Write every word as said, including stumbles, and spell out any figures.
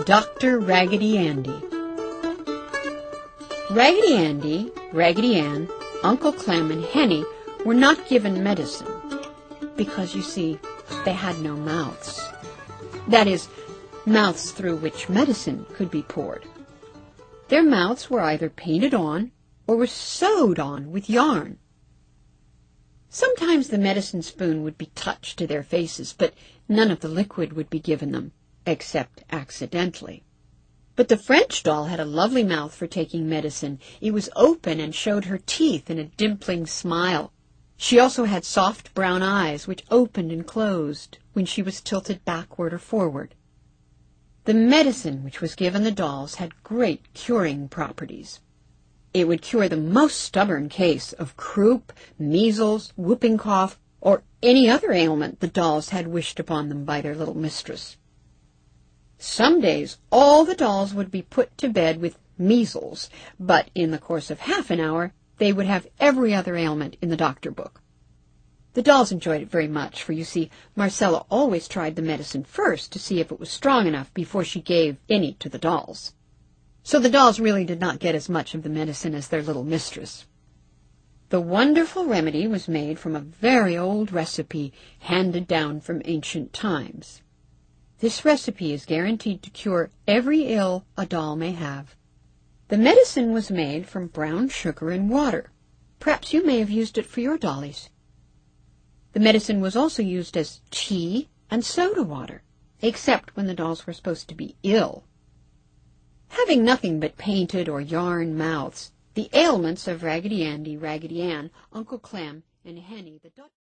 Doctor Raggedy Andy. Raggedy Andy, Raggedy Ann, Uncle Clem, and Henny were not given medicine because, you see, they had no mouths. That is, mouths through which medicine could be poured. Their mouths were either painted on or were sewed on with yarn. Sometimes the medicine spoon would be touched to their faces, but none of the liquid would be given them, except accidentally. But the French doll had a lovely mouth for taking medicine. It was open and showed her teeth in a dimpling smile. She also had soft brown eyes, which opened and closed when she was tilted backward or forward. The medicine which was given the dolls had great curing properties. It would cure the most stubborn case of croup, measles, whooping cough, or any other ailment the dolls had wished upon them by their little mistress. Some days all the dolls would be put to bed with measles, but in the course of half an hour they would have every other ailment in the doctor book. The dolls enjoyed it very much, for you see, Marcella always tried the medicine first to see if it was strong enough before she gave any to the dolls. So the dolls really did not get as much of the medicine as their little mistress. The wonderful remedy was made from a very old recipe handed down from ancient times. This recipe is guaranteed to cure every ill a doll may have. The medicine was made from brown sugar and water. Perhaps you may have used it for your dollies. The medicine was also used as tea and soda water, except when the dolls were supposed to be ill. Having nothing but painted or yarn mouths, the ailments of Raggedy Andy, Raggedy Ann, Uncle Clem, and Henny the duck